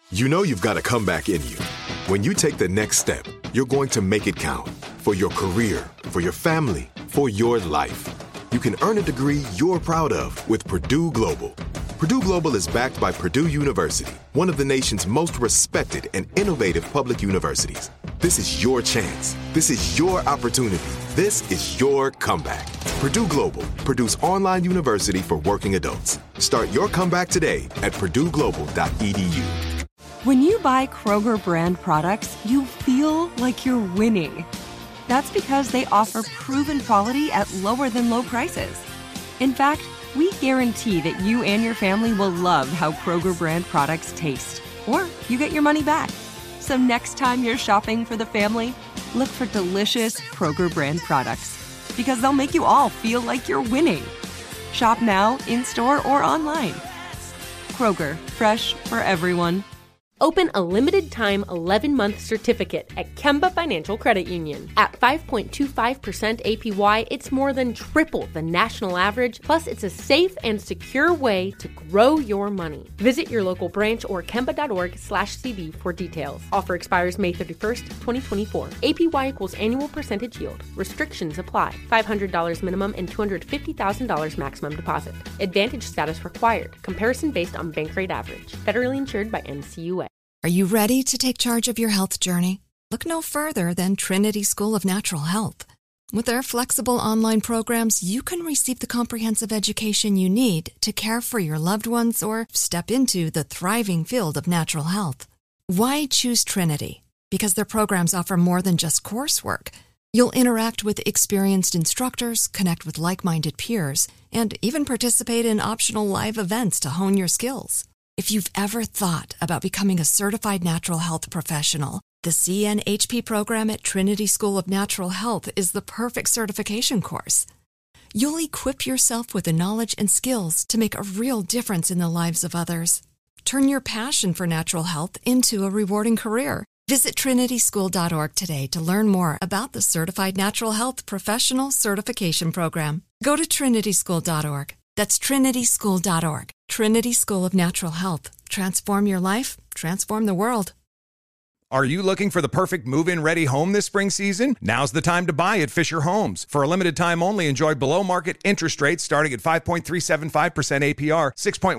You know you've got a comeback in you. When you take the next step, you're going to make it count. For your career, for your family, for your life. You can earn a degree you're proud of with Purdue Global. Purdue Global is backed by Purdue University, one of the nation's most respected and innovative public universities. This is your chance. This is your opportunity. This is your comeback. Purdue Global, Purdue's online university for working adults. Start your comeback today at purdueglobal.edu. When you buy Kroger brand products, you feel like you're winning. That's because they offer proven quality at lower than low prices. In fact, we guarantee that you and your family will love how Kroger brand products taste, or you get your money back. So next time you're shopping for the family, look for delicious Kroger brand products, because they'll make you all feel like you're winning. Shop now, in-store, or online. Kroger, fresh for everyone. Open a limited-time 11-month certificate at Kemba Financial Credit Union. At 5.25% APY, it's more than triple the national average, plus it's a safe and secure way to grow your money. Visit your local branch or kemba.org/CD for details. Offer expires May 31st, 2024. APY equals annual percentage yield. Restrictions apply. $500 minimum and $250,000 maximum deposit. Advantage status required. Comparison based on bank rate average. Federally insured by NCUA. Are you ready to take charge of your health journey? Look no further than Trinity School of Natural Health. With their flexible online programs, you can receive the comprehensive education you need to care for your loved ones or step into the thriving field of natural health. Why choose Trinity? Because their programs offer more than just coursework. You'll interact with experienced instructors, connect with like-minded peers, and even participate in optional live events to hone your skills. If you've ever thought about becoming a certified natural health professional, the CNHP program at Trinity School of Natural Health is the perfect certification course. You'll equip yourself with the knowledge and skills to make a real difference in the lives of others. Turn your passion for natural health into a rewarding career. Visit trinityschool.org today to learn more about the Certified Natural Health Professional Certification Program. Go to trinityschool.org. That's trinityschool.org. Trinity School of Natural Health. Transform your life, transform the world. Are you looking for the perfect move-in ready home this spring season? Now's the time to buy at Fisher Homes. For a limited time only, enjoy below-market interest rates starting at 5.375% APR,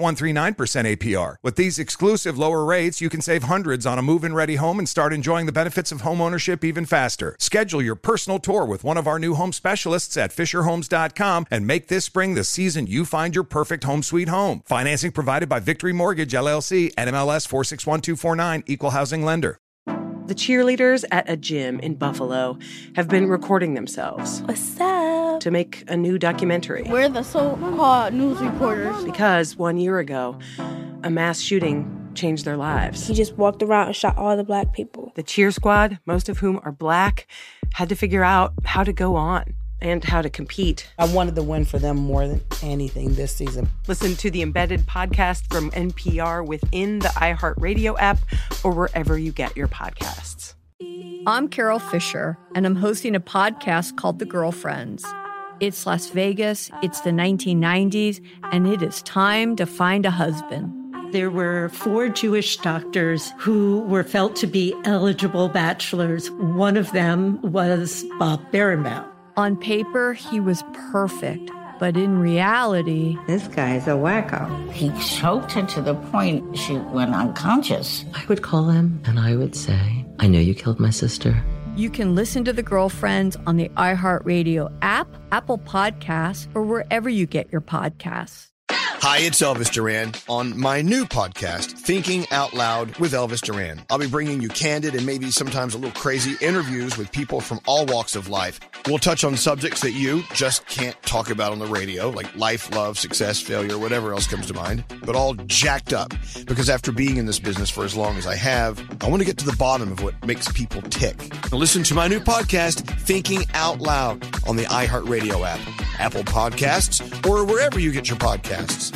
6.139% APR. With these exclusive lower rates, you can save hundreds on a move-in ready home and start enjoying the benefits of home ownership even faster. Schedule your personal tour with one of our new home specialists at FisherHomes.com and make this spring the season you find your perfect home sweet home. Financing provided by Victory Mortgage, LLC, NMLS 461249, Equal Housing Lender. The cheerleaders at a gym in Buffalo have been recording themselves. What's up? To make a new documentary. We're the so-called news reporters. Because 1 year ago, a mass shooting changed their lives. He just walked around and shot all the black people. The cheer squad, most of whom are black, had to figure out how to go on and how to compete. I wanted to win for them more than anything this season. Listen to the Embedded podcast from NPR within the iHeartRadio app or wherever you get your podcasts. I'm Carol Fisher, and I'm hosting a podcast called The Girlfriends. It's Las Vegas, it's the 1990s, and it is time to find a husband. There were 4 Jewish doctors who were felt to be eligible bachelors. One of them was Bob Berenbaum. On paper, he was perfect, but in reality... This guy's a wacko. He choked her to the point she went unconscious. I would call him and I would say, I know you killed my sister. You can listen to The Girlfriends on the iHeartRadio app, Apple Podcasts, or wherever you get your podcasts. Hi, it's Elvis Duran on my new podcast, Thinking Out Loud with Elvis Duran. I'll be bringing you candid and maybe sometimes a little crazy interviews with people from all walks of life. We'll touch on subjects that you just can't talk about on the radio, like life, love, success, failure, whatever else comes to mind, but all jacked up. Because after being in this business for as long as I have, I want to get to the bottom of what makes people tick. Now listen to my new podcast, Thinking Out Loud, on the iHeartRadio app, Apple Podcasts, or wherever you get your podcasts.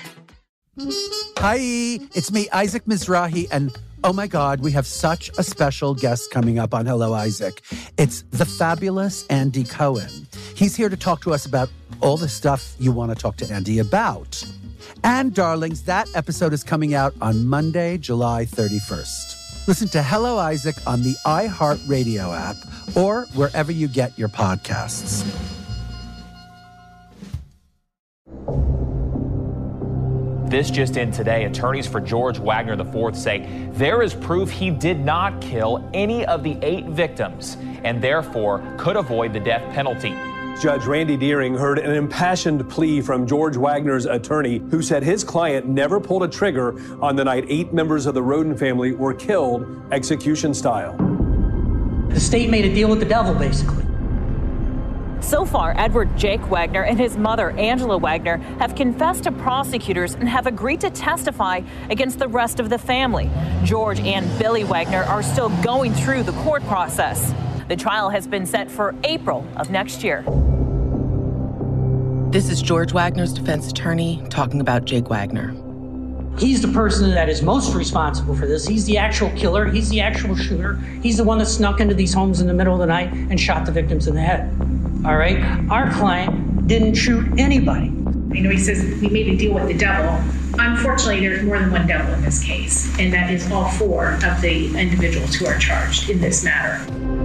Hi, it's me, Isaac Mizrahi, and oh my God, we have such a special guest coming up on Hello, Isaac. It's the fabulous Andy Cohen. He's here to talk to us about all the stuff you want to talk to Andy about. And darlings, that episode is coming out on Monday, July 31st. Listen to Hello Isaac on the iHeartRadio app or wherever you get your podcasts. This just in today, attorneys for George Wagner IV say there is proof he did not kill any of the 8 victims and therefore could avoid the death penalty. Judge Randy Deering heard an impassioned plea from George Wagner's attorney, who said his client never pulled a trigger on the night 8 members of the Roden family were killed execution style. The state made a deal with the devil, basically. So far, Edward Jake Wagner and his mother, Angela Wagner, have confessed to prosecutors and have agreed to testify against the rest of the family. George and Billy Wagner are still going through the court process. The trial has been set for April of next year. This is George Wagner's defense attorney talking about Jake Wagner. He's the person that is most responsible for this. He's the actual killer. He's the actual shooter. He's the one that snuck into these homes in the middle of the night and shot the victims in the head. All right? Our client didn't shoot anybody. You know, he says we made a deal with the devil. Unfortunately, there's more than one devil in this case, and that is all 4 of the individuals who are charged in this matter.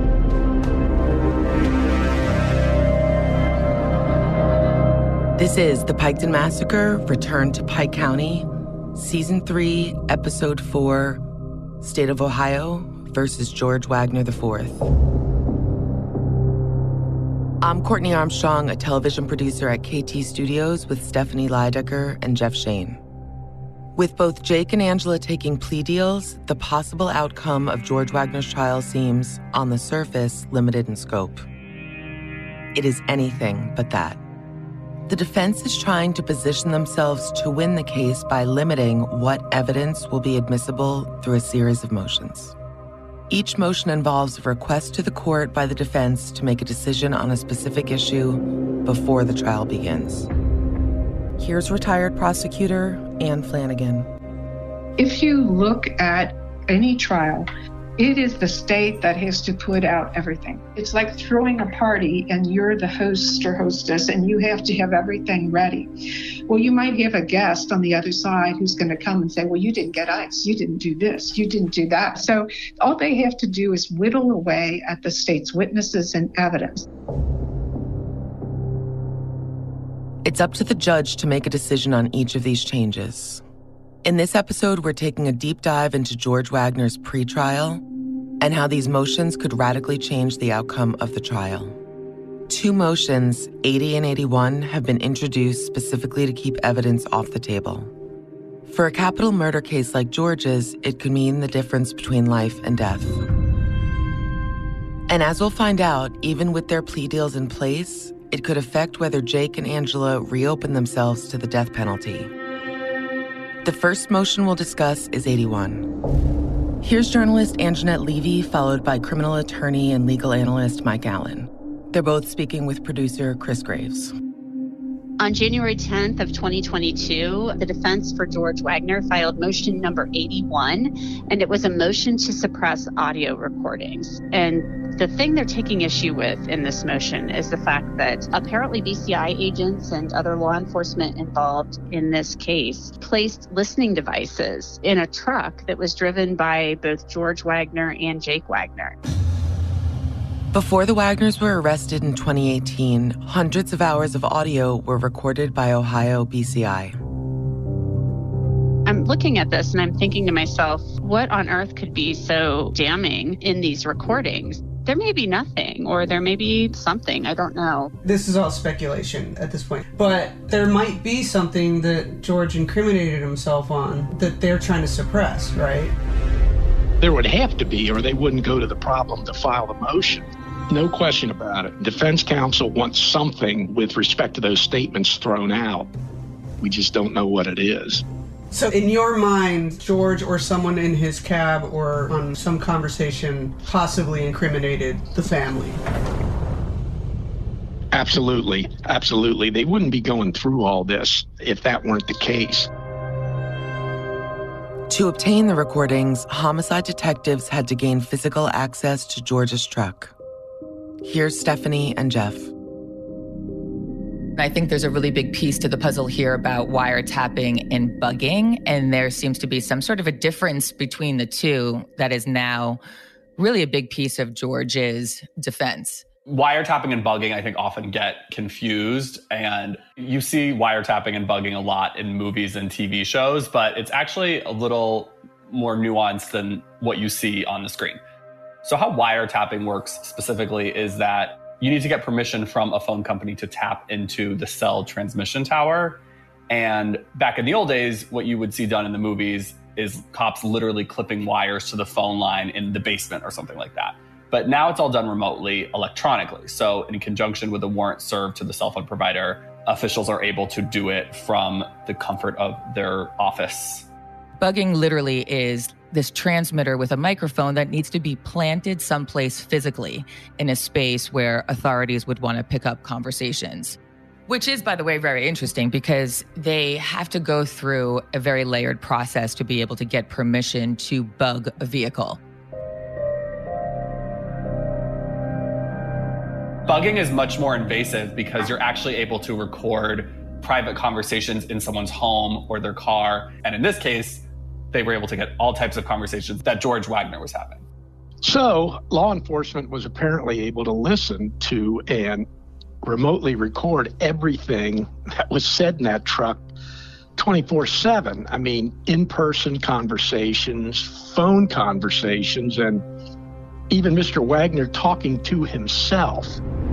This is The Piketon Massacre, Return to Pike County, Season 3, Episode 4, State of Ohio versus George Wagner IV. I'm Courtney Armstrong, a television producer at KT Studios with Stephanie Leidecker and Jeff Shane. With both Jake and Angela taking plea deals, the possible outcome of George Wagner's trial seems, on the surface, limited in scope. It is anything but that. The defense is trying to position themselves to win the case by limiting what evidence will be admissible through a series of motions. Each motion involves a request to the court by the defense to make a decision on a specific issue before the trial begins. Here's retired prosecutor Ann Flanagan. If you look at any trial, it is the state that has to put out everything. It's like throwing a party and you're the host or hostess and you have to have everything ready. Well, you might have a guest on the other side who's going to come and say, well, you didn't get ice, you didn't do this, you didn't do that. So all they have to do is whittle away at the state's witnesses and evidence. It's up to the judge to make a decision on each of these changes. In this episode, we're taking a deep dive into George Wagner's pretrial and how these motions could radically change the outcome of the trial. 2 motions, 80 and 81, have been introduced specifically to keep evidence off the table. For a capital murder case like George's, it could mean the difference between life and death. And as we'll find out, even with their plea deals in place, it could affect whether Jake and Angela reopen themselves to the death penalty. The first motion we'll discuss is 81. Here's journalist Anjanette Levy, followed by criminal attorney and legal analyst Mike Allen. They're both speaking with producer Chris Graves. On January 10th of 2022, the defense for George Wagner filed motion number 81, and it was a motion to suppress audio recordings. And the thing they're taking issue with in this motion is the fact that apparently BCI agents and other law enforcement involved in this case placed listening devices in a truck that was driven by both George Wagner and Jake Wagner. Before the Wagners were arrested in 2018, hundreds of hours of audio were recorded by Ohio BCI. I'm looking at this and I'm thinking to myself, what on earth could be so damning in these recordings? There may be nothing, or there may be something, I don't know. This is all speculation at this point, but there might be something that George incriminated himself on that they're trying to suppress, right? There would have to be, or they wouldn't go to the problem to file the motion. No question about it. Defense counsel wants something with respect to those statements thrown out. We just don't know what it is. So in your mind, George or someone in his cab or on some conversation possibly incriminated the family? Absolutely. Absolutely. They wouldn't be going through all this if that weren't the case. To obtain the recordings, homicide detectives had to gain physical access to George's truck. Here's Stephanie and Jeff. I think there's a really big piece to the puzzle here about wiretapping and bugging, and there seems to be some sort of a difference between the two that is now really a big piece of George's defense. Wiretapping and bugging, I think, often get confused, and you see wiretapping and bugging a lot in movies and TV shows, but it's actually a little more nuanced than what you see on the screen. So how wiretapping works specifically is that you need to get permission from a phone company to tap into the cell transmission tower. And back in the old days, what you would see done in the movies is cops literally clipping wires to the phone line in the basement or something like that. But now it's all done remotely, electronically. So in conjunction with a warrant served to the cell phone provider, officials are able to do it from the comfort of their office. Bugging literally is this transmitter with a microphone that needs to be planted someplace physically in a space where authorities would want to pick up conversations. Which is, by the way, very interesting because they have to go through a very layered process to be able to get permission to bug a vehicle. Bugging is much more invasive because you're actually able to record private conversations in someone's home or their car. And in this case, they were able to get all types of conversations that George Wagner was having. So law enforcement was apparently able to listen to and remotely record everything that was said in that truck 24/7. I mean, in-person conversations, phone conversations, and even Mr. Wagner talking to himself.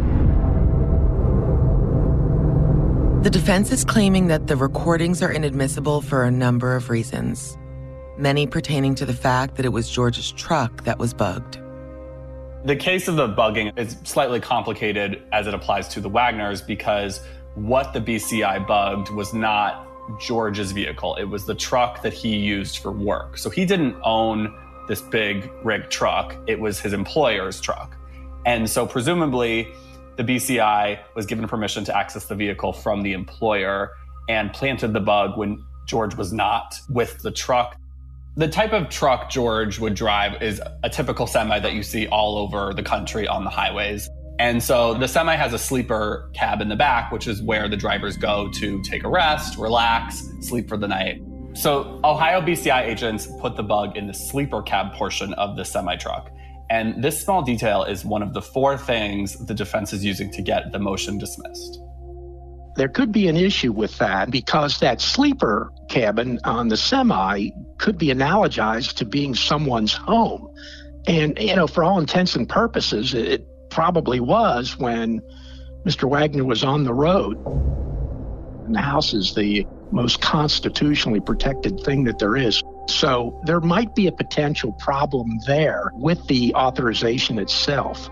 The defense is claiming that the recordings are inadmissible for a number of reasons, many pertaining to the fact that it was George's truck that was bugged. The case of the bugging is slightly complicated as it applies to the Wagners because what the BCI bugged was not George's vehicle. It was the truck that he used for work. So he didn't own this big rig truck. It was his employer's truck. And so presumably the BCI was given permission to access the vehicle from the employer and planted the bug when George was not with the truck. The type of truck George would drive is a typical semi that you see all over the country on the highways. And so the semi has a sleeper cab in the back, which is where the drivers go to take a rest, relax, sleep for the night. So Ohio BCI agents put the bug in the sleeper cab portion of the semi-truck. And this small detail is one of the 4 things the defense is using to get the motion dismissed. There could be an issue with that because that sleeper cabin on the semi could be analogized to being someone's home. And, you know, for all intents and purposes, it probably was when Mr. Wagner was on the road. And the house is the most constitutionally protected thing that there is. So there might be a potential problem there with the authorization itself.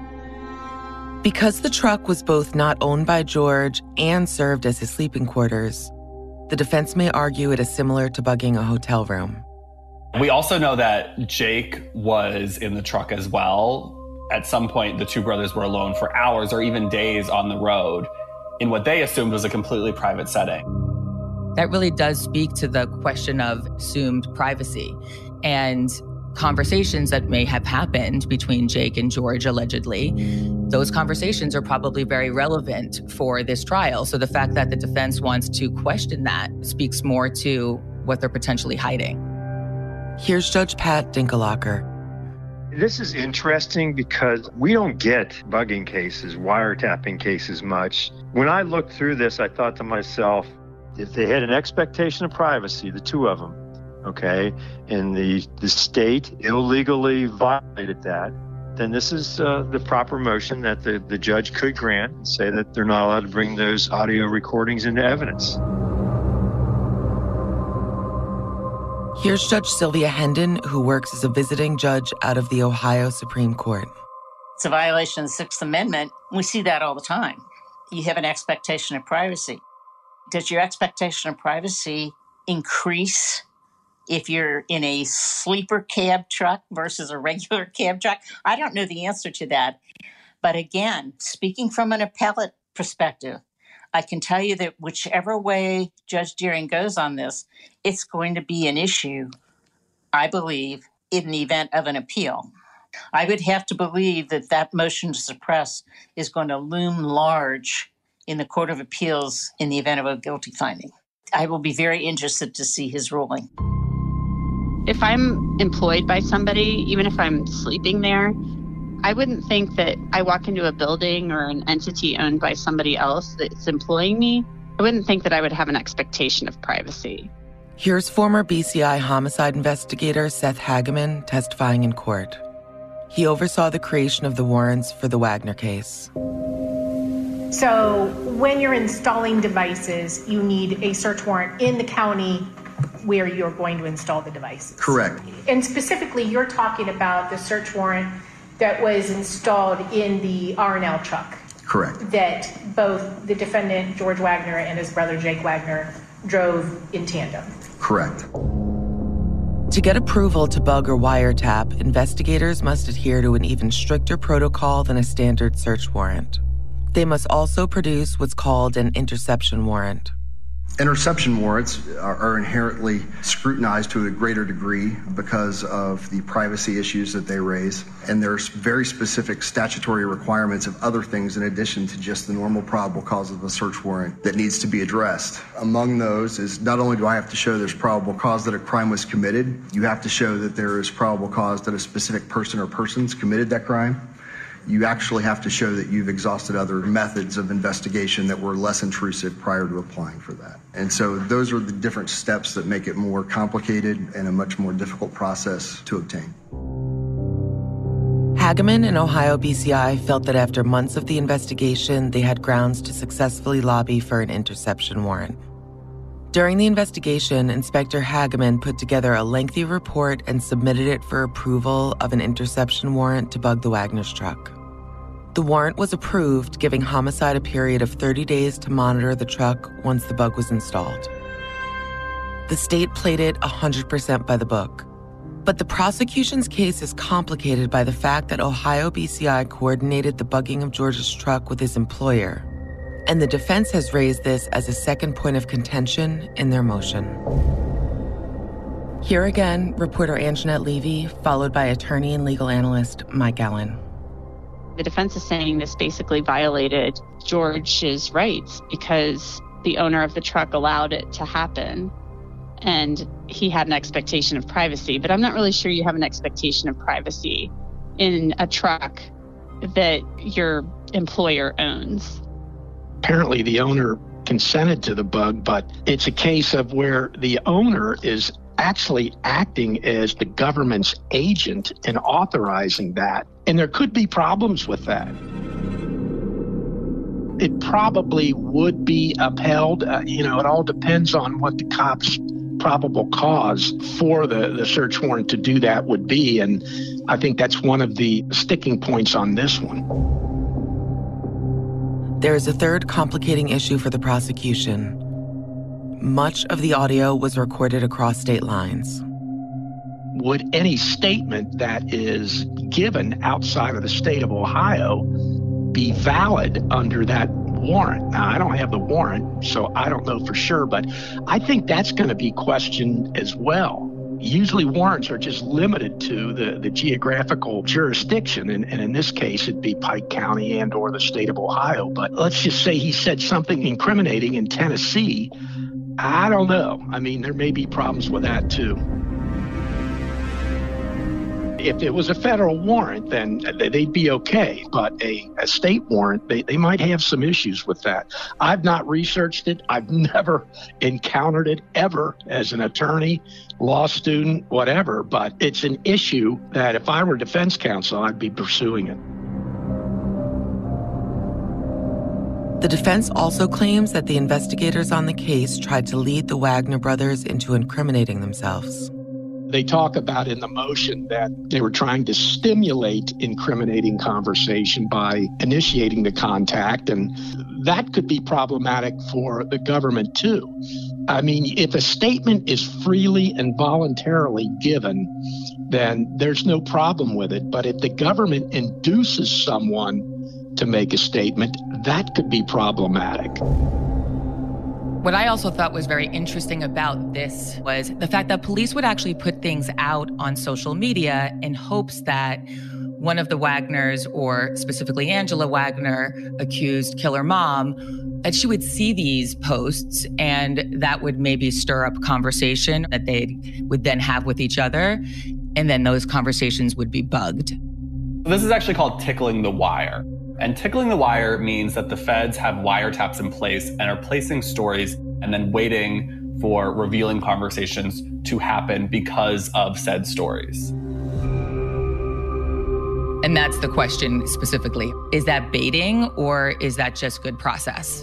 Because the truck was both not owned by George and served as his sleeping quarters, the defense may argue it is similar to bugging a hotel room. We also know that Jake was in the truck as well. At some point, the 2 brothers were alone for hours or even days on the road in what they assumed was a completely private setting. That really does speak to the question of assumed privacy and conversations that may have happened between Jake and George, allegedly. Those conversations are probably very relevant for this trial. So the fact that the defense wants to question that speaks more to what they're potentially hiding. Here's Judge Pat Dinkelacker. This is interesting because we don't get bugging cases, wiretapping cases much. When I looked through this, I thought to myself, if they had an expectation of privacy, the 2 of them, okay, and the state illegally violated that, then this is the proper motion that the judge could grant and say that they're not allowed to bring those audio recordings into evidence. Here's Judge Sylvia Hendon, who works as a visiting judge out of the Ohio Supreme Court. It's a violation of the 6th Amendment. We see that all the time. You have an expectation of privacy. Does your expectation of privacy increase if you're in a sleeper cab truck versus a regular cab truck? I don't know the answer to that. But again, speaking from an appellate perspective, I can tell you that whichever way Judge Deering goes on this, it's going to be an issue, I believe, in the event of an appeal. I would have to believe that that motion to suppress is going to loom large in the Court of Appeals in the event of a guilty finding. I will be very interested to see his ruling. If I'm employed by somebody, even if I'm sleeping there, I wouldn't think that I walk into a building or an entity owned by somebody else that's employing me. I wouldn't think that I would have an expectation of privacy. Here's former BCI homicide investigator Seth Hageman testifying in court. He oversaw the creation of the warrants for the Wagner case. So when you're installing devices, you need a search warrant in the county where you're going to install the devices. Correct. And specifically, you're talking about the search warrant that was installed in the R&L truck. Correct. That both the defendant, George Wagner, and his brother, Jake Wagner, drove in tandem. Correct. To get approval to bug or wiretap, investigators must adhere to an even stricter protocol than a standard search warrant. They must also produce what's called an interception warrant. Interception warrants are inherently scrutinized to a greater degree because of the privacy issues that they raise. And there's very specific statutory requirements of other things in addition to just the normal probable cause of a search warrant that needs to be addressed. Among those is not only do I have to show there's probable cause that a crime was committed, you have to show that there is probable cause that a specific person or persons committed that crime. You actually have to show that you've exhausted other methods of investigation that were less intrusive prior to applying for that. And so those are the different steps that make it more complicated and a much more difficult process to obtain. Hageman and Ohio BCI felt that after months of the investigation, they had grounds to successfully lobby for an interception warrant. During the investigation, Inspector Hageman put together a lengthy report and submitted it for approval of an interception warrant to bug the Wagner's truck. The warrant was approved, giving Homicide a period of 30 days to monitor the truck once the bug was installed. The state played it 100% by the book. But the prosecution's case is complicated by the fact that Ohio BCI coordinated the bugging of George's truck with his employer. And the defense has raised this as a second point of contention in their motion. Here again, reporter Anjanette Levy, followed by attorney and legal analyst Mike Allen. The defense is saying this basically violated George's rights because the owner of the truck allowed it to happen and he had an expectation of privacy. But I'm not really sure you have an expectation of privacy in a truck that your employer owns. Apparently the owner consented to the bug, but it's a case of where the owner is actually acting as the government's agent and authorizing that. And there could be problems with that. It probably would be upheld. It all depends on what the cops' probable cause for the search warrant to do that would be. And I think that's one of the sticking points on this one. There is a third complicating issue for the prosecution. Much of the audio was recorded across state lines. Would any statement that is given outside of the state of Ohio be valid under that warrant? Now, I don't have the warrant, so I don't know for sure, but I think that's going to be questioned as well. Usually warrants are just limited to the geographical jurisdiction, and in this case, it'd be Pike County and or the state of Ohio. But let's just say he said something incriminating in Tennessee. I don't know. I mean, there may be problems with that, too. If it was a federal warrant, then they'd be okay. But a state warrant, they might have some issues with that. I've not researched it. I've never encountered it ever as an attorney, law student, whatever. But it's an issue that if I were defense counsel, I'd be pursuing it. The defense also claims that the investigators on the case tried to lead the Wagner brothers into incriminating themselves. They talk about in the motion that they were trying to stimulate incriminating conversation by initiating the contact, and that could be problematic for the government too. I mean, if a statement is freely and voluntarily given, then there's no problem with it. But if the government induces someone to make a statement, that could be problematic. What I also thought was very interesting about this was the fact that police would actually put things out on social media in hopes that one of the Wagners, or specifically Angela Wagner, accused killer mom, that she would see these posts and that would maybe stir up conversation that they would then have with each other. And then those conversations would be bugged. This is actually called tickling the wire. And tickling the wire means that the feds have wiretaps in place and are placing stories and then waiting for revealing conversations to happen because of said stories. And that's the question specifically. Is that baiting or is that just good process?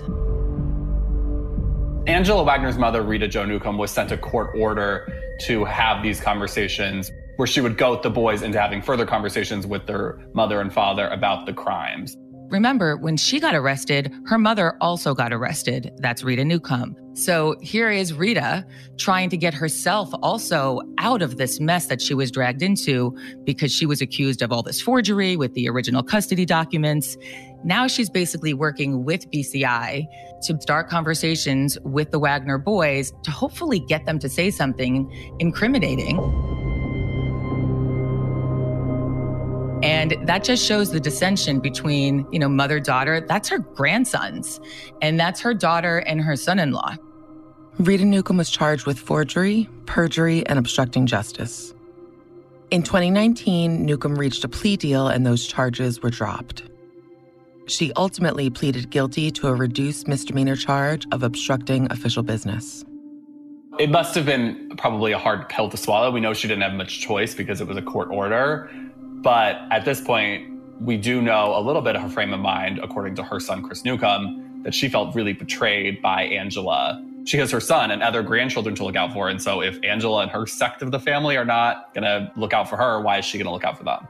Angela Wagner's mother, Rita Jo Newcomb, was sent a court order to have these conversations where she would goat the boys into having further conversations with their mother and father about the crimes. Remember, when she got arrested, her mother also got arrested. That's Rita Newcomb. So here is Rita trying to get herself also out of this mess that she was dragged into because she was accused of all this forgery with the original custody documents. Now she's basically working with BCI to start conversations with the Wagner boys to hopefully get them to say something incriminating. And that just shows the dissension between, mother-daughter. That's her grandsons. And that's her daughter and her son-in-law. Rita Newcomb was charged with forgery, perjury, and obstructing justice. In 2019, Newcomb reached a plea deal and those charges were dropped. She ultimately pleaded guilty to a reduced misdemeanor charge of obstructing official business. It must have been probably a hard pill to swallow. We know she didn't have much choice because it was a court order. But at this point, we do know a little bit of her frame of mind, according to her son, Chris Newcomb, that she felt really betrayed by Angela. She has her son and other grandchildren to look out for. And so if Angela and her sect of the family are not going to look out for her, why is she going to look out for them?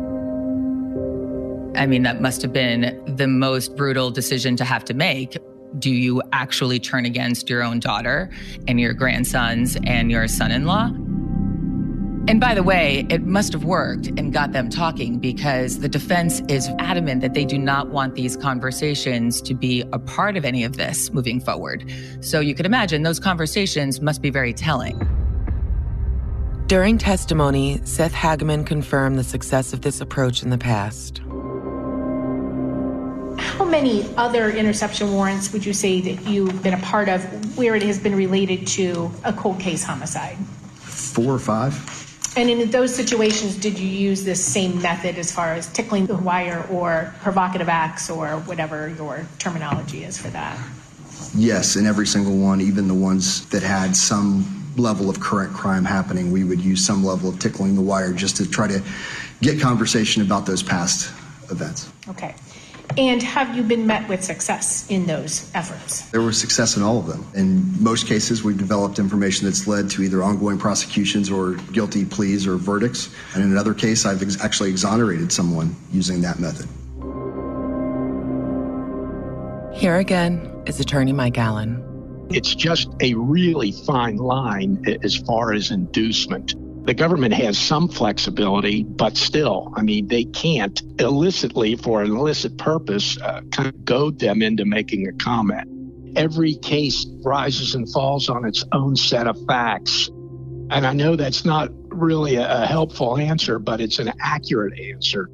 I mean, that must have been the most brutal decision to have to make. Do you actually turn against your own daughter and your grandsons and your son-in-law? And by the way, it must have worked and got them talking because the defense is adamant that they do not want these conversations to be a part of any of this moving forward. So you could imagine those conversations must be very telling. During testimony, Seth Hageman confirmed the success of this approach in the past. How many other interception warrants would you say that you've been a part of where it has been related to a cold case homicide? 4 or 5. And in those situations, did you use this same method as far as tickling the wire or provocative acts or whatever your terminology is for that? Yes, in every single one, even the ones that had some level of current crime happening, we would use some level of tickling the wire just to try to get conversation about those past events. Okay. And have you been met with success in those efforts? There was success in all of them. In most cases, we've developed information that's led to either ongoing prosecutions or guilty pleas or verdicts. And in another case, I've actually exonerated someone using that method. Here again is attorney Mike Allen. It's just a really fine line as far as inducement. The government has some flexibility, but still, they can't illicitly, for an illicit purpose, kind of goad them into making a comment. Every case rises and falls on its own set of facts. And I know that's not really a helpful answer, but it's an accurate answer.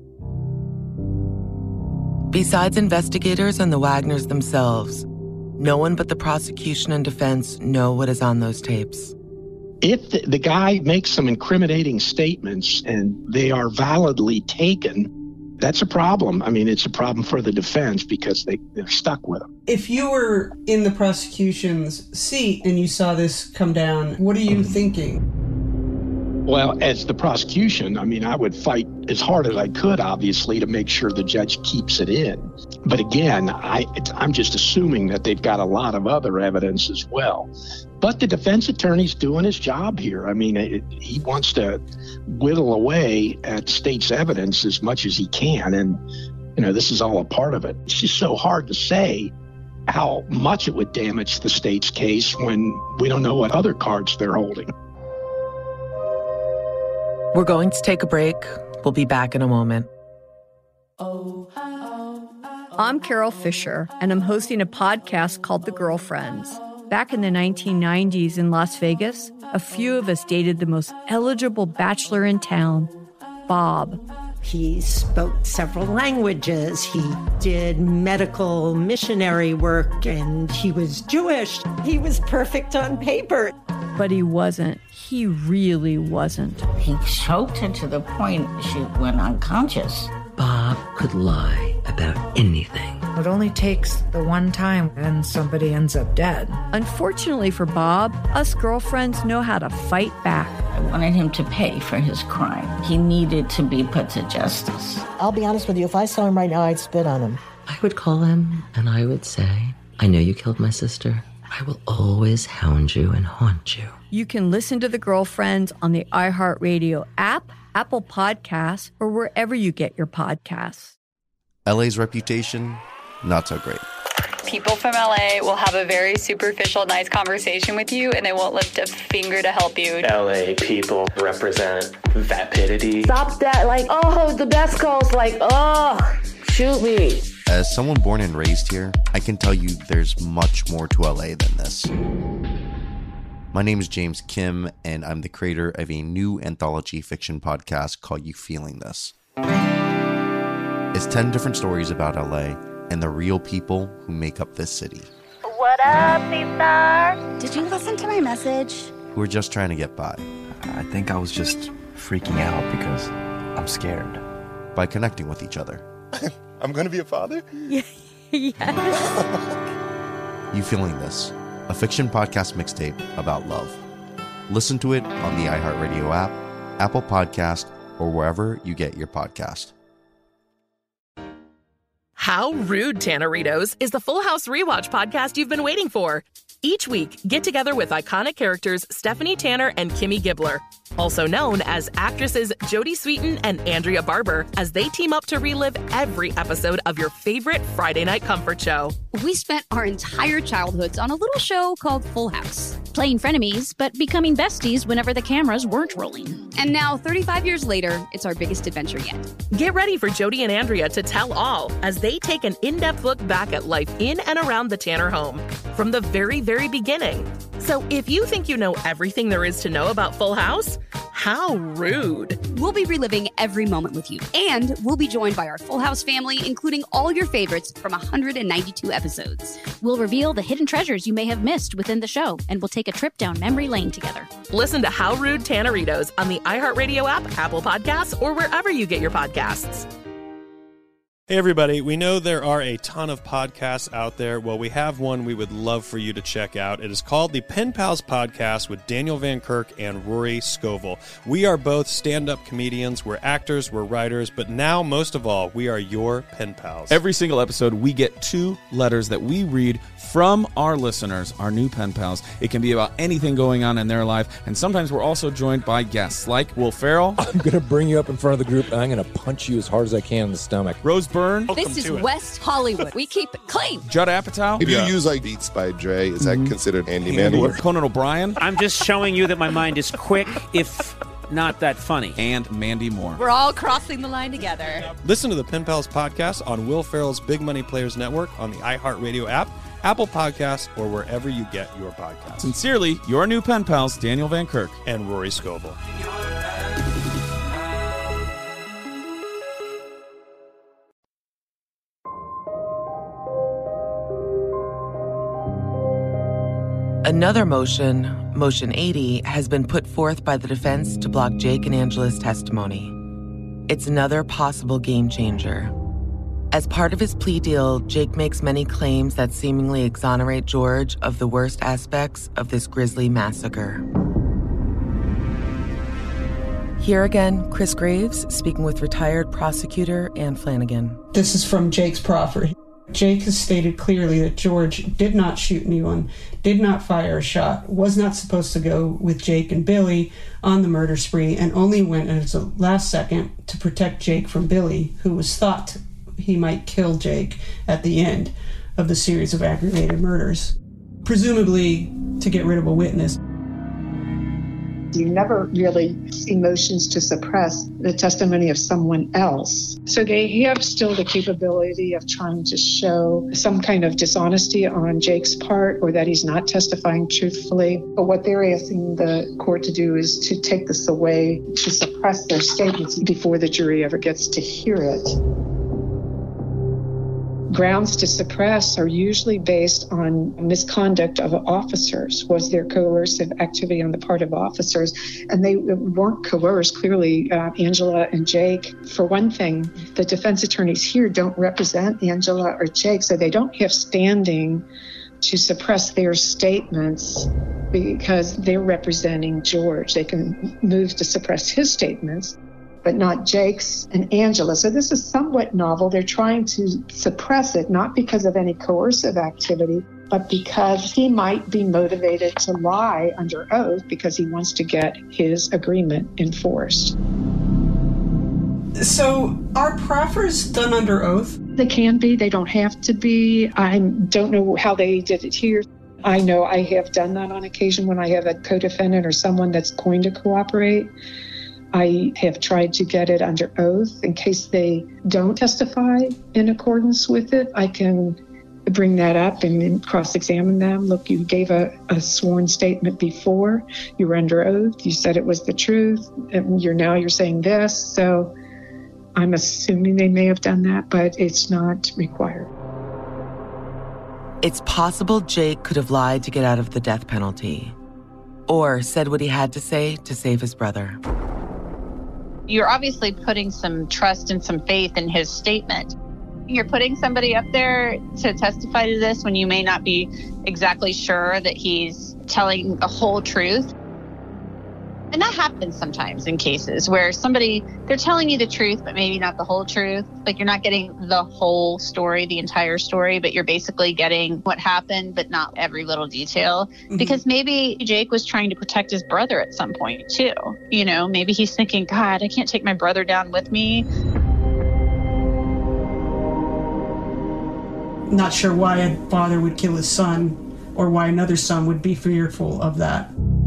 Besides investigators and the Wagners themselves, no one but the prosecution and defense know what is on those tapes. If the guy makes some incriminating statements and they are validly taken, that's a problem. It's a problem for the defense because they're stuck with them. If you were in the prosecution's seat and you saw this come down, what are you thinking? Well, as the prosecution, I would fight as hard as I could, obviously, to make sure the judge keeps it in. But again, I'm just assuming that they've got a lot of other evidence as well. But the defense attorney's doing his job here. He wants to whittle away at the state's evidence as much as he can. And, this is all a part of it. It's just so hard to say how much it would damage the state's case when we don't know what other cards they're holding. We're going to take a break. We'll be back in a moment. I'm Carol Fisher, and I'm hosting a podcast called The Girlfriends. Back in the 1990s in Las Vegas, a few of us dated the most eligible bachelor in town, Bob. He spoke several languages. He did medical missionary work, and he was Jewish. He was perfect on paper. But he wasn't. He really wasn't. He choked her to the point she went unconscious. Bob could lie about anything. It only takes the one time and somebody ends up dead. Unfortunately for Bob, us girlfriends know how to fight back. I wanted him to pay for his crime. He needed to be put to justice. I'll be honest with you, if I saw him right now, I'd spit on him. I would call him and I would say, I know you killed my sister. I will always hound you and haunt you. You can listen to The Girlfriends on the iHeartRadio app, Apple Podcasts, or wherever you get your podcasts. LA's reputation, not so great. People from LA will have a very superficial, nice conversation with you, and they won't lift a finger to help you. LA people represent vapidity. Stop that, like, oh, the best calls, like, oh, shoot me. As someone born and raised here, I can tell you there's much more to LA than this. My name is James Kim, and I'm the creator of a new anthology fiction podcast called You Feeling This. It's 10 different stories about LA and the real people who make up this city. What up, C-Star? Did you listen to my message? Who are just trying to get by. I think I was just freaking out because I'm scared. By connecting with each other. I'm going to be a father? Yes. You Feeling This, a fiction podcast mixtape about love. Listen to it on the iHeartRadio app, Apple Podcast, or wherever you get your podcast. How Rude, Tanneritos, is the Full House Rewatch podcast you've been waiting for. Each week, get together with iconic characters Stephanie Tanner and Kimmy Gibbler, also known as actresses Jodie Sweetin and Andrea Barber, as they team up to relive every episode of your favorite Friday night comfort show. We spent our entire childhoods on a little show called Full House, playing frenemies, but becoming besties whenever the cameras weren't rolling. And now, 35 years later, it's our biggest adventure yet. Get ready for Jodie and Andrea to tell all as they take an in-depth look back at life in and around the Tanner home from the very beginning. So if you think you know everything there is to know about Full House, how rude. We'll be reliving every moment with you, and we'll be joined by our Full House family, including all your favorites from 192 episodes. We'll reveal the hidden treasures you may have missed within the show, and we'll take a trip down memory lane together. Listen to How Rude, Tanneritos on the iHeartRadio app, Apple Podcasts, or wherever you get your podcasts. Hey everybody, we know there are a ton of podcasts out there. Well, we have one we would love for you to check out. It is called the Pen Pals Podcast with Daniel Van Kirk and Rory Scovel. We are both stand-up comedians, we're actors, we're writers, but now, most of all, we are your pen pals. Every single episode, we get 2 letters that we read from our listeners, our new pen pals. It can be about anything going on in their life, and sometimes we're also joined by guests like Will Ferrell. I'm going to bring you up in front of the group, and I'm going to punch you as hard as I can in the stomach. Rose Byrne. This is West Hollywood. We keep it clean. Judd Apatow. If you use like Beats by Dre, is that considered handyman work? Conan O'Brien. I'm just showing you that my mind is quick, if not that funny. And Mandy Moore. We're all crossing the line together. Listen to the Pen Pals Podcast on Will Ferrell's Big Money Players Network, on the iHeartRadio app, Apple Podcasts, or wherever you get your podcasts. Sincerely, your new pen pals, Daniel Van Kirk and Rory Scovel. Another motion, Motion 80, has been put forth by the defense to block Jake and Angela's testimony. It's another possible game changer. As part of his plea deal, Jake makes many claims that seemingly exonerate George of the worst aspects of this grisly massacre. Here again, Chris Graves speaking with retired prosecutor Ann Flanagan. This is from Jake's proffer. Jake has stated clearly that George did not shoot anyone, did not fire a shot, was not supposed to go with Jake and Billy on the murder spree, and only went at the last second to protect Jake from Billy, who was thought he might kill Jake at the end of the series of aggravated murders, presumably to get rid of a witness. You never really see motions to suppress the testimony of someone else. So they have still the capability of trying to show some kind of dishonesty on Jake's part, or that he's not testifying truthfully. But what they're asking the court to do is to take this away, to suppress their statements before the jury ever gets to hear it. Grounds to suppress are usually based on misconduct of officers. Was there coercive activity on the part of officers? And they weren't coerced. Clearly, Angela and Jake, for one thing, the defense attorneys here don't represent Angela or Jake, so they don't have standing to suppress their statements because they're representing George. They can move to suppress his statements, but not Jake's and Angela. So this is somewhat novel. They're trying to suppress it, not because of any coercive activity, but because he might be motivated to lie under oath because he wants to get his agreement enforced. So are proffers done under oath? They can be. They don't have to be. I don't know how they did it here. I know I have done that on occasion when I have a co-defendant or someone that's going to cooperate. I have tried to get it under oath in case they don't testify in accordance with it. I can bring that up and cross-examine them. Look, you gave a sworn statement before. You were under oath. You said it was the truth. And you're saying this. So I'm assuming they may have done that, but it's not required. It's possible Jake could have lied to get out of the death penalty, or said what he had to say to save his brother. You're obviously putting some trust and some faith in his statement. You're putting somebody up there to testify to this when you may not be exactly sure that he's telling the whole truth. And that happens sometimes in cases where they're telling you the truth, but maybe not the whole truth. Like you're not getting the whole story, the entire story, but you're basically getting what happened, but not every little detail. Mm-hmm. Because maybe Jake was trying to protect his brother at some point too. Maybe he's thinking, God, I can't take my brother down with me. Not sure why a father would kill his son or why another son would be fearful of that.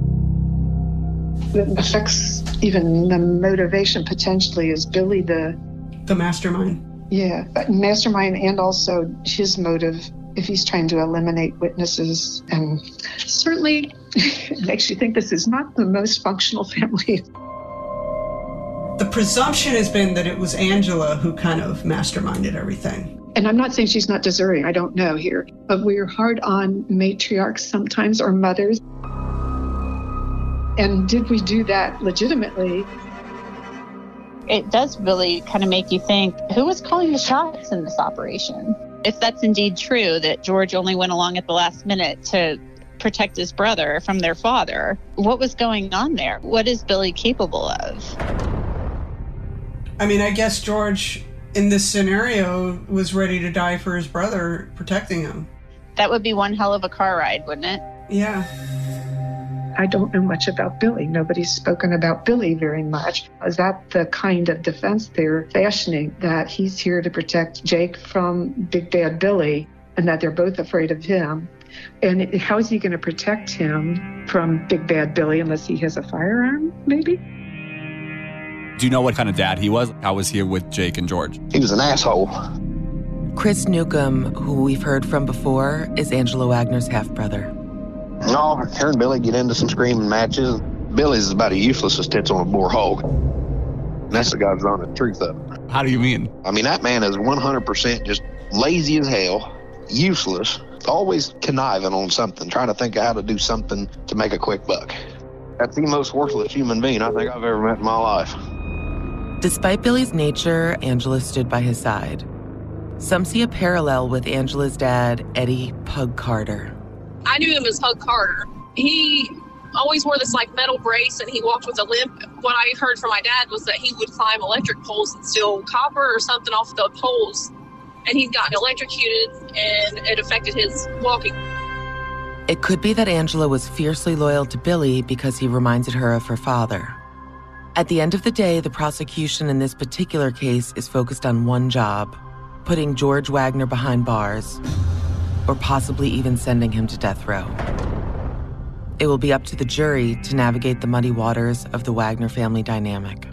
It affects even the motivation potentially. Is Billy the mastermind? Yeah, mastermind, and also his motive if he's trying to eliminate witnesses. And certainly it makes you think this is not the most functional family. The presumption has been that it was Angela who kind of masterminded everything. And I'm not saying she's not deserving. I don't know here. But we're hard on matriarchs sometimes, or mothers. And did we do that legitimately? It does really kind of make you think, who was calling the shots in this operation? If that's indeed true, that George only went along at the last minute to protect his brother from their father, what was going on there? What is Billy capable of? I mean, I guess George, in this scenario, was ready to die for his brother, protecting him. That would be one hell of a car ride, wouldn't it? Yeah. I don't know much about Billy. Nobody's spoken about Billy very much. Is that the kind of defense they're fashioning, that he's here to protect Jake from Big Bad Billy and that they're both afraid of him? And how is he going to protect him from Big Bad Billy unless he has a firearm, maybe? Do you know what kind of dad he was? How was he with Jake and George? He was an asshole. Chris Newcomb, who we've heard from before, is Angela Wagner's half-brother. No, her and Billy get into some screaming matches. Billy's about as useless as tits on a boar hog. And that's the God's honest truth of it. How do you mean? I mean, that man is 100% just lazy as hell, useless, always conniving on something, trying to think of how to do something to make a quick buck. That's the most worthless human being I think I've ever met in my life. Despite Billy's nature, Angela stood by his side. Some see a parallel with Angela's dad, Eddie Pug Carter. I knew him as Hug Carter. He always wore this metal brace and he walked with a limp. What I heard from my dad was that he would climb electric poles and steal copper or something off the poles. And he'd gotten electrocuted and it affected his walking. It could be that Angela was fiercely loyal to Billy because he reminded her of her father. At the end of the day, the prosecution in this particular case is focused on one job: putting George Wagner behind bars, or possibly even sending him to death row. It will be up to the jury to navigate the muddy waters of the Wagner family dynamic.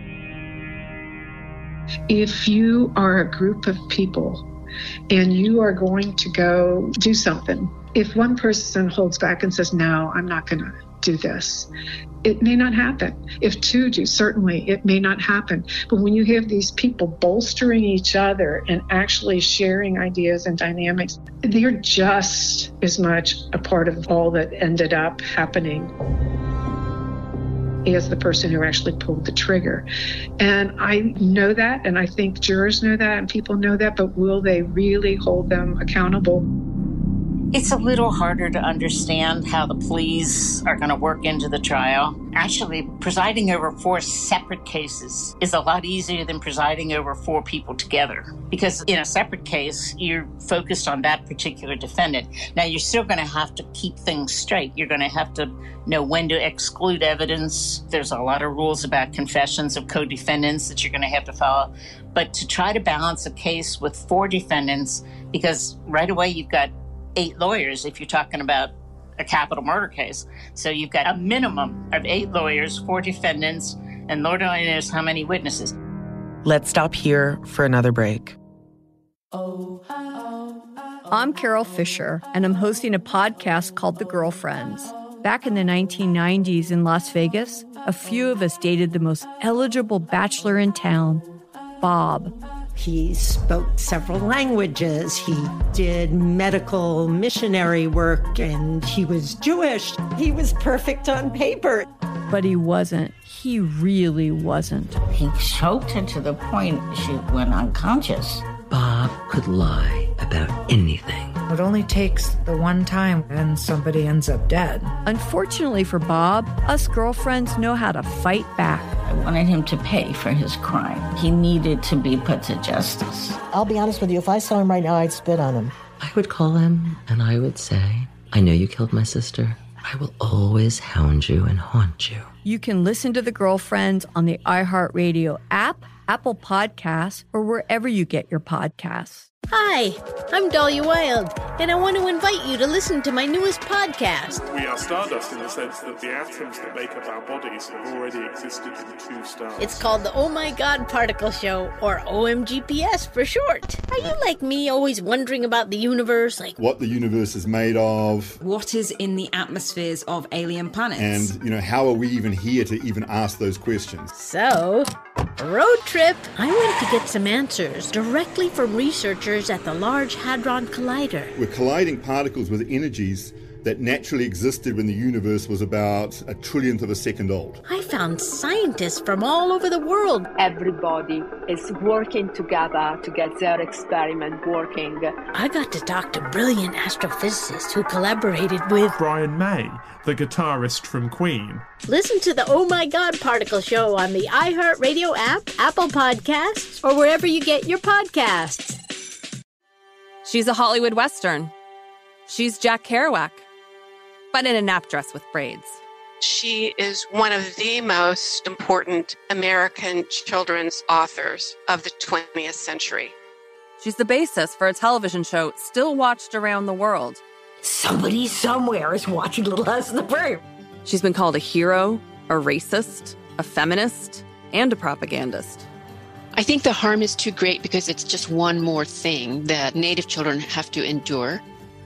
If you are a group of people and you are going to go do something, if one person holds back and says, no, I'm not going to do this, it may not happen. If two do, certainly it may not happen. But when you have these people bolstering each other and actually sharing ideas and dynamics, they're just as much a part of all that ended up happening as the person who actually pulled the trigger. And I know that, and I think jurors know that, and people know that, but will they really hold them accountable? It's a little harder to understand how the pleas are going to work into the trial. Actually, presiding over 4 separate cases is a lot easier than presiding over 4 people together. Because in a separate case, you're focused on that particular defendant. Now, you're still going to have to keep things straight. You're going to have to know when to exclude evidence. There's a lot of rules about confessions of co-defendants that you're going to have to follow. But to try to balance a case with 4 defendants, because right away you've got 8 lawyers if you're talking about a capital murder case. So you've got a minimum of 8 lawyers, 4 defendants, and Lord only knows how many witnesses. Let's stop here for another break. I'm Carol Fisher, and I'm hosting a podcast called The Girlfriends. Back in the 1990s in Las Vegas, a few of us dated the most eligible bachelor in town, Bob. He spoke several languages. He did medical missionary work, and he was Jewish. He was perfect on paper. But he wasn't. He really wasn't. He choked her to the point she went unconscious. Bob could lie about anything. It only takes the one time and somebody ends up dead. Unfortunately for Bob, us girlfriends know how to fight back. I wanted him to pay for his crime. He needed to be put to justice. I'll be honest with you, if I saw him right now, I'd spit on him. I would call him and I would say, I know you killed my sister. I will always hound you and haunt you. You can listen to The Girlfriends on the iHeartRadio app, Apple Podcasts, or wherever you get your podcasts. Hi, I'm Dahlia Wild, and I want to invite you to listen to my newest podcast. We are stardust in the sense that the atoms that make up our bodies have already existed in 2 stars. It's called the Oh My God Particle Show, or OMGPS for short. Are you like me, always wondering about the universe? Like what the universe is made of. What is in the atmospheres of alien planets. And, how are we even here to even ask those questions? So, road trip. I went to get some answers directly from researchers at the Large Hadron Collider. We're colliding particles with energies that naturally existed when the universe was about a trillionth of a second old. I found scientists from all over the world. Everybody is working together to get their experiment working. I got to talk to brilliant astrophysicists who collaborated with Brian May, the guitarist from Queen. Listen to the Oh My God Particle Show on the iHeartRadio app, Apple Podcasts, or wherever you get your podcasts. She's a Hollywood Western. She's Jack Kerouac, but in a nap dress with braids. She is one of the most important American children's authors of the 20th century. She's the basis for a television show still watched around the world. Somebody somewhere is watching Little House on the Prairie. She's been called a hero, a racist, a feminist, and a propagandist. I think the harm is too great because it's just one more thing that Native children have to endure.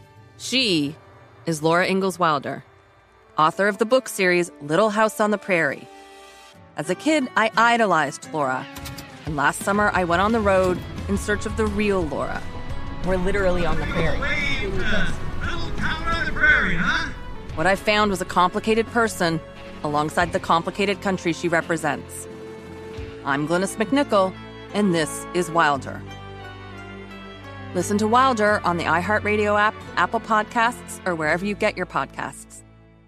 She is Laura Ingalls Wilder, author of the book series Little House on the Prairie. As a kid, I idolized Laura. And last summer, I went on the road in search of the real Laura. We're literally on the prairie. Little town on the prairie, huh? What I found was a complicated person alongside the complicated country she represents. I'm Glynis McNichol, and this is Wilder. Listen to Wilder on the iHeartRadio app, Apple Podcasts, or wherever you get your podcasts.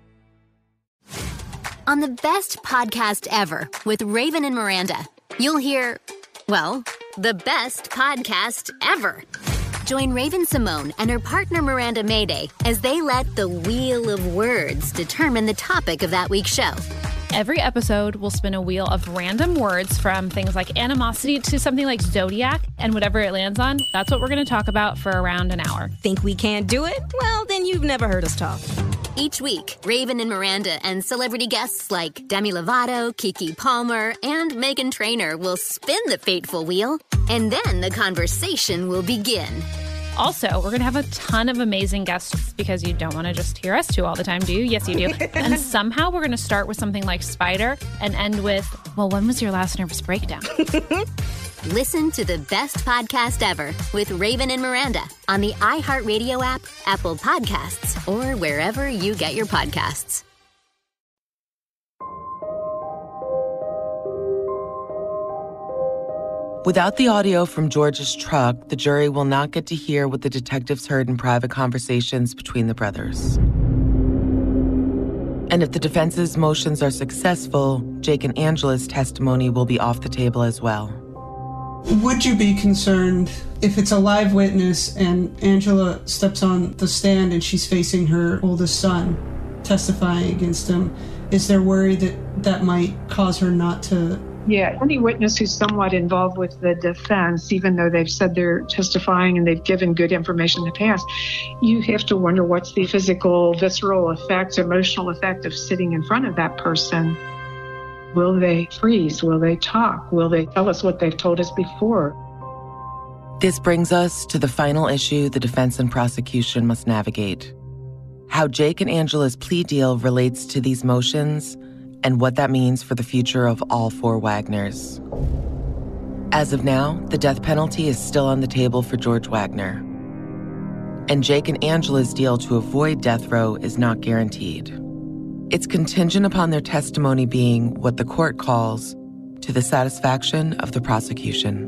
On the best podcast ever with Raven and Miranda, you'll hear, well, the best podcast ever. Join Raven Simone and her partner Miranda Mayday as they let the Wheel of Words determine the topic of that week's show. Every episode will spin a wheel of random words from things like animosity to something like zodiac, and whatever it lands on, that's what we're going to talk about for around an hour. Think we can't do it? Well, then you've never heard us talk. Each week, Raven and Miranda and celebrity guests like Demi Lovato, Keke Palmer, and Meghan Trainor will spin the fateful wheel, and then the conversation will begin. Also, we're going to have a ton of amazing guests because you don't want to just hear us two all the time, do you? Yes, you do. And somehow we're going to start with something like Spider and end with, well, when was your last nervous breakdown? Listen to the best podcast ever with Raven and Miranda on the iHeartRadio app, Apple Podcasts, or wherever you get your podcasts. Without the audio from George's truck, the jury will not get to hear what the detectives heard in private conversations between the brothers. And if the defense's motions are successful, Jake and Angela's testimony will be off the table as well. Would you be concerned if it's a live witness and Angela steps on the stand and she's facing her oldest son testifying against him? Is there worry that that might cause her not to? Yeah, any witness who's somewhat involved with the defense, even though they've said they're testifying and they've given good information in the past, you have to wonder what's the physical, visceral effect, emotional effect of sitting in front of that person. Will they freeze? Will they talk? Will they tell us what they've told us before? This brings us to the final issue the defense and prosecution must navigate. How Jake and Angela's plea deal relates to these motions and what that means for the future of all four Wagners. As of now, the death penalty is still on the table for George Wagner. And Jake and Angela's deal to avoid death row is not guaranteed. It's contingent upon their testimony being what the court calls to the satisfaction of the prosecution.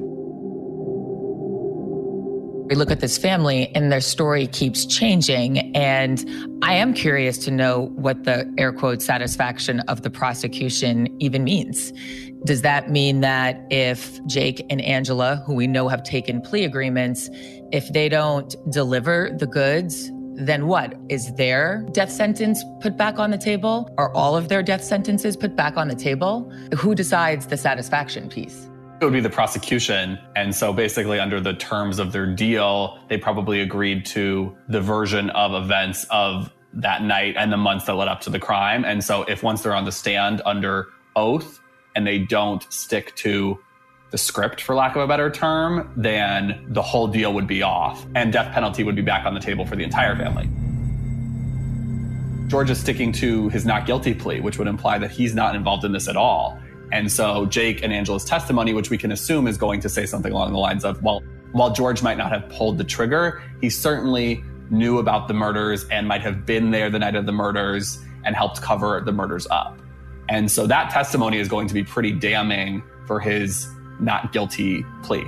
We look at this family and their story keeps changing. And I am curious to know what the air quote satisfaction of the prosecution even means. Does that mean that if Jake and Angela, who we know have taken plea agreements, if they don't deliver the goods, then what? Is their death sentence put back on the table? Are all of their death sentences put back on the table? Who decides the satisfaction piece? It would be the prosecution. And so basically under the terms of their deal, they probably agreed to the version of events of that night and the months that led up to the crime. And so if once they're on the stand under oath and they don't stick to the script, for lack of a better term, then the whole deal would be off and death penalty would be back on the table for the entire family. George is sticking to his not guilty plea, which would imply that he's not involved in this at all. And so Jake and Angela's testimony, which we can assume is going to say something along the lines of, well, while George might not have pulled the trigger, he certainly knew about the murders and might have been there the night of the murders and helped cover the murders up. And so that testimony is going to be pretty damning for his not guilty plea.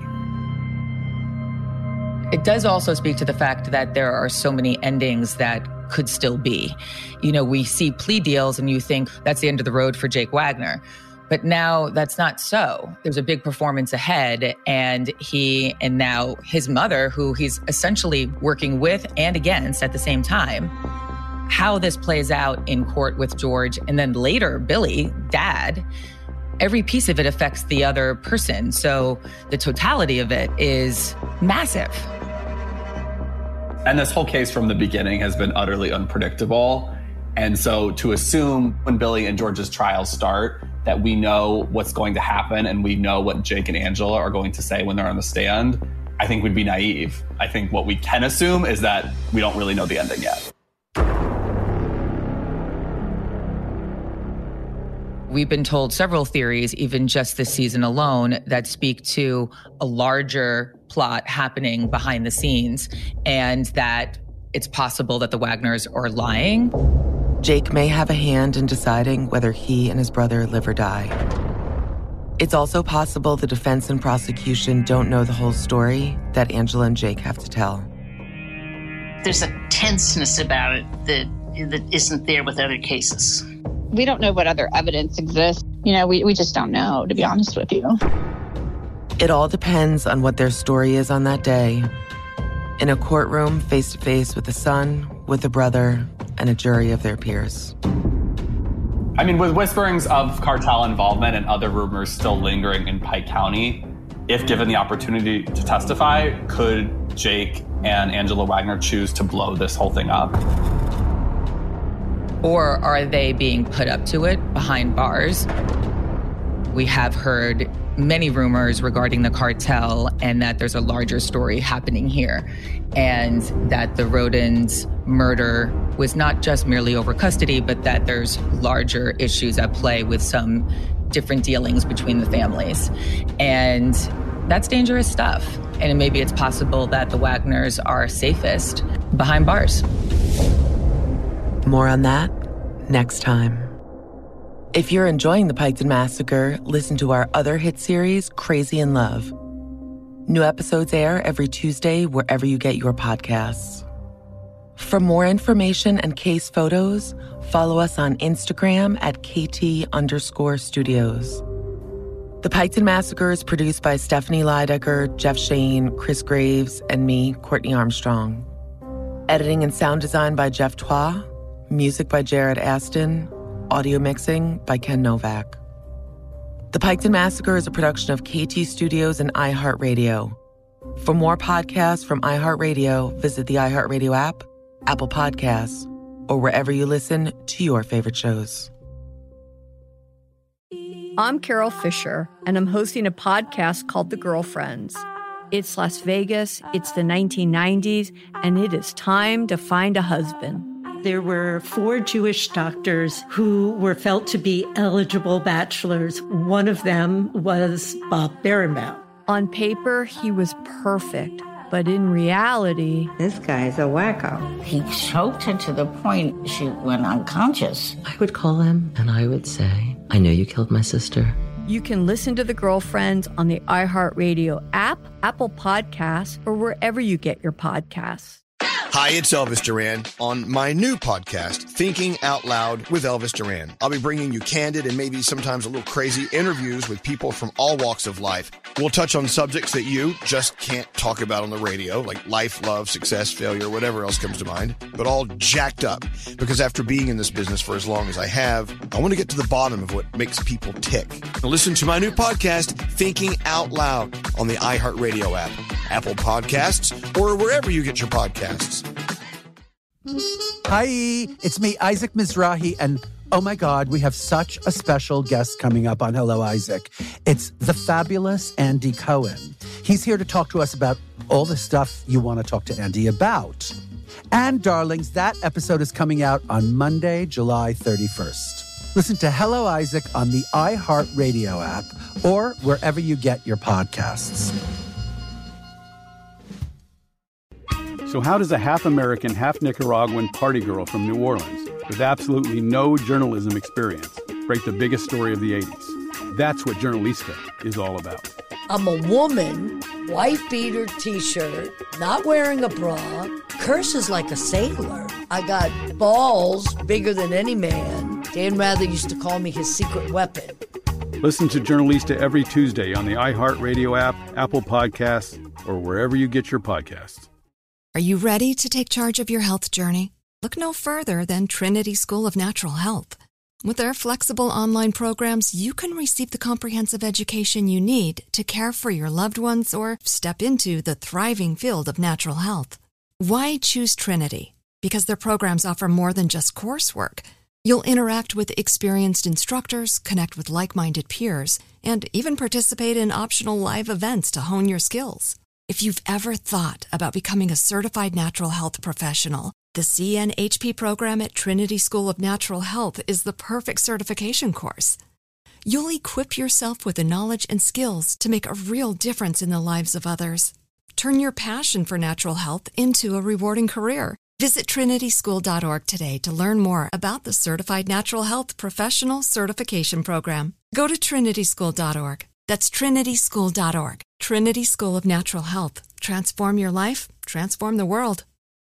It does also speak to the fact that there are so many endings that could still be. You know, we see plea deals and you think that's the end of the road for Jake Wagner. But now that's not so. There's a big performance ahead, and he and now his mother, who he's essentially working with and against at the same time. How this plays out in court with George, and then later Billy, dad, every piece of it affects the other person. So the totality of it is massive. And this whole case from the beginning has been utterly unpredictable. And so to assume when Billy and George's trials start that we know what's going to happen and we know what Jake and Angela are going to say when they're on the stand, I think we'd be naive. I think what we can assume is that we don't really know the ending yet. We've been told several theories, even just this season alone, that speak to a larger plot happening behind the scenes and that it's possible that the Wagners are lying. Jake may have a hand in deciding whether he and his brother live or die. It's also possible the defense and prosecution don't know the whole story that Angela and Jake have to tell. There's a tenseness about it that isn't there with other cases. We don't know what other evidence exists. You know, we just don't know, to be honest with you. It all depends on what their story is on that day. In a courtroom, face-to-face with a son, with a brother, and a jury of their peers. I mean, with whisperings of cartel involvement and other rumors still lingering in Pike County, if given the opportunity to testify, could Jake and Angela Wagner choose to blow this whole thing up? Or are they being put up to it behind bars? We have heard many rumors regarding the cartel and that there's a larger story happening here, and that the Rodin's murder was not just merely over custody, but that there's larger issues at play with some different dealings between the families. And that's dangerous stuff. And maybe it's possible that the Wagners are safest behind bars. More on that next time. If you're enjoying The Piketon Massacre, listen to our other hit series, Crazy in Love. New episodes air every Tuesday wherever you get your podcasts. For more information and case photos, follow us on Instagram at KT_studios. The Piketon Massacre is produced by Stephanie Leidecker, Jeff Shane, Chris Graves, and me, Courtney Armstrong. Editing and sound design by Jeff Twa. Music by Jared Aston. Audio mixing by Ken Novak. The Piketon Massacre is a production of KT Studios and iHeartRadio. For more podcasts from iHeartRadio, visit the iHeartRadio app, Apple Podcasts, or wherever you listen to your favorite shows. I'm Carol Fisher, and I'm hosting a podcast called The Girlfriends. It's Las Vegas, it's the 1990s, and it is time to find a husband. There were 4 Jewish doctors who were felt to be eligible bachelors. One of them was Bob Berenbaum. On paper, he was perfect, but in reality... This guy's a wacko. He choked her to the point she went unconscious. I would call him and I would say, I know you killed my sister. You can listen to The Girlfriends on the iHeartRadio app, Apple Podcasts, or wherever you get your podcasts. Hi, it's Elvis Duran on my new podcast, Thinking Out Loud with Elvis Duran. I'll be bringing you candid and maybe sometimes a little crazy interviews with people from all walks of life. We'll touch on subjects that you just can't talk about on the radio, like life, love, success, failure, whatever else comes to mind, but all jacked up. Because after being in this business for as long as I have, I want to get to the bottom of what makes people tick. Now listen to my new podcast, Thinking Out Loud, on the iHeartRadio app, Apple Podcasts, or wherever you get your podcasts. Hi, it's me, Isaac Mizrahi, and oh my God, we have such a special guest coming up on Hello, Isaac. It's the fabulous Andy Cohen. He's here to talk to us about all the stuff you want to talk to Andy about. And darlings, that episode is coming out on Monday, July 31st. Listen to Hello, Isaac on the iHeartRadio app or wherever you get your podcasts. So how does a half-American, half-Nicaraguan party girl from New Orleans with absolutely no journalism experience break the biggest story of the 80s? That's what Journalista is all about. I'm a woman, white beater t-shirt, not wearing a bra, curses like a sailor. I got balls bigger than any man. Dan Rather used to call me his secret weapon. Listen to Journalista every Tuesday on the iHeartRadio app, Apple Podcasts, or wherever you get your podcasts. Are you ready to take charge of your health journey? Look no further than Trinity School of Natural Health. With their flexible online programs, you can receive the comprehensive education you need to care for your loved ones or step into the thriving field of natural health. Why choose Trinity? Because their programs offer more than just coursework. You'll interact with experienced instructors, connect with like-minded peers, and even participate in optional live events to hone your skills. If you've ever thought about becoming a certified natural health professional, the CNHP program at Trinity School of Natural Health is the perfect certification course. You'll equip yourself with the knowledge and skills to make a real difference in the lives of others. Turn your passion for natural health into a rewarding career. Visit trinityschool.org today to learn more about the Certified Natural Health Professional Certification Program. Go to trinityschool.org. That's trinityschool.org. Trinity School of Natural Health. Transform your life, transform the world.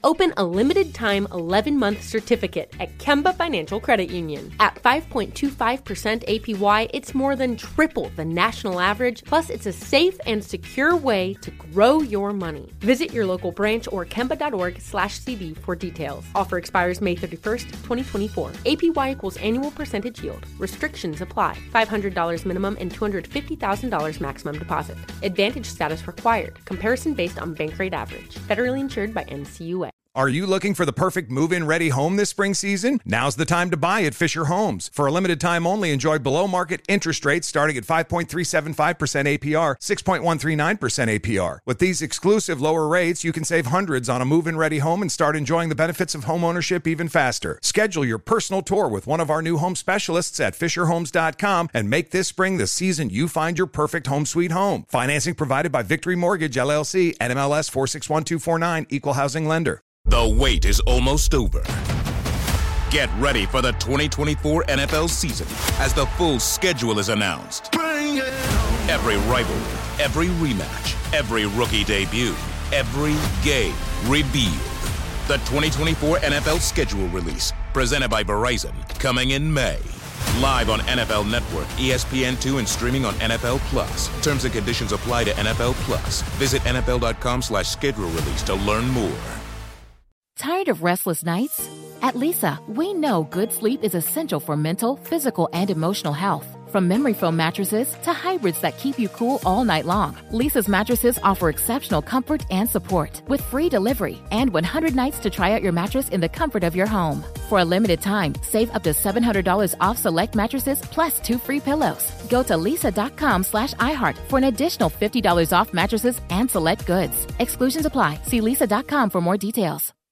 Open a limited-time 11-month certificate at Kemba Financial Credit Union. At 5.25% APY, it's more than triple the national average, plus it's a safe and secure way to grow your money. Visit your local branch or kemba.org/cd for details. Offer expires May 31st, 2024. APY equals annual percentage yield. Restrictions apply. $500 minimum and $250,000 maximum deposit. Advantage status required. Comparison based on bank rate average. Federally insured by NCUA. Are you looking for the perfect move-in ready home this spring season? Now's the time to buy at Fisher Homes. For a limited time only, enjoy below-market interest rates starting at 5.375% APR, 6.139% APR. With these exclusive lower rates, you can save hundreds on a move-in ready home and start enjoying the benefits of homeownership even faster. Schedule your personal tour with one of our new home specialists at FisherHomes.com and make this spring the season you find your perfect home sweet home. Financing provided by Victory Mortgage, LLC, NMLS 461249, Equal Housing Lender. The wait is almost over. Get ready for the 2024 NFL season as the full schedule is announced. Every rivalry, every rematch, every rookie debut, every game revealed. The 2024 NFL schedule release, presented by Verizon, coming in May. Live on NFL Network, ESPN2, and streaming on NFL Plus. Terms and conditions apply to NFL Plus. Visit NFL.com/schedule release to learn more. Tired of restless nights? At Leesa, we know good sleep is essential for mental, physical, and emotional health. From memory foam mattresses to hybrids that keep you cool all night long, Leesa's mattresses offer exceptional comfort and support with free delivery and 100 nights to try out your mattress in the comfort of your home. For a limited time, save up to $700 off select mattresses plus 2 free pillows. Go to leesa.com/iHeart for an additional $50 off mattresses and select goods. Exclusions apply. See leesa.com for more details.